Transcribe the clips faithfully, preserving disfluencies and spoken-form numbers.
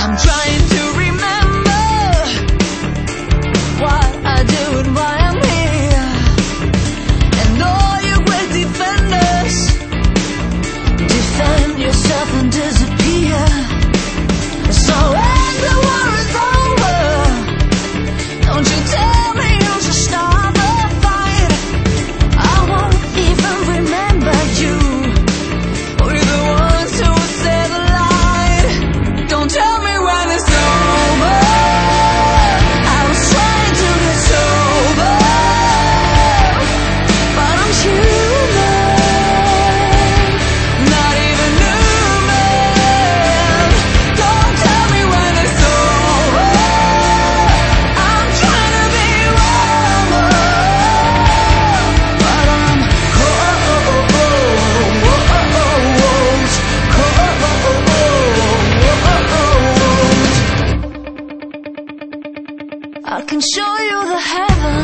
I'm trying to remember what I do and why I'm here. And all you great defenders, defend yourself and disappear. So when the war is over, don't you tell me you should start the fight. I won't even remember you. We're the ones who say the light. Don't tell me when it's over. I was trying to get sober, but I'm human, not even human. Don't tell me when it's over. I'm trying to be warmer, but I'm cold, cold. I can show you the heaven.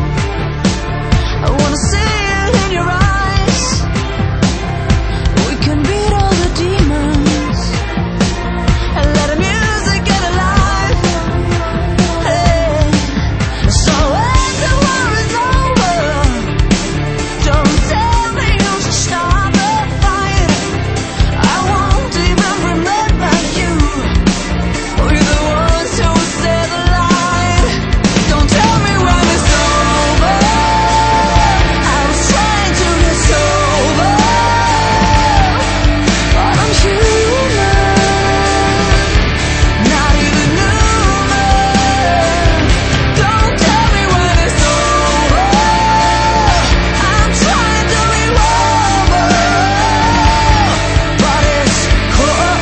I wanna see it in your eyes. We can beat all the demons and let the music get alive. Hey. So when the war is over, don't tell me you should start the fight. I won't even remember you. We're the ones who say the light. Don't tell me when it's over. I was trying to get sober, but I'm human, not even human. Don't tell me when it's over. I'm trying to be warmer, but it's cold,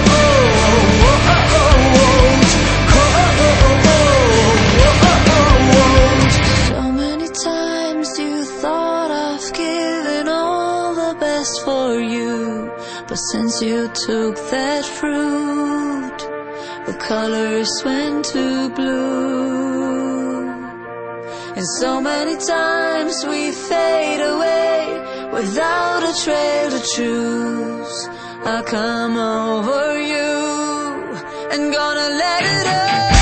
cold. So many times you thought of giving all the best for you, but since you took that fruit, the colors went to blue. And so many times we fade away without a trail to choose. I come over you and gonna let it out.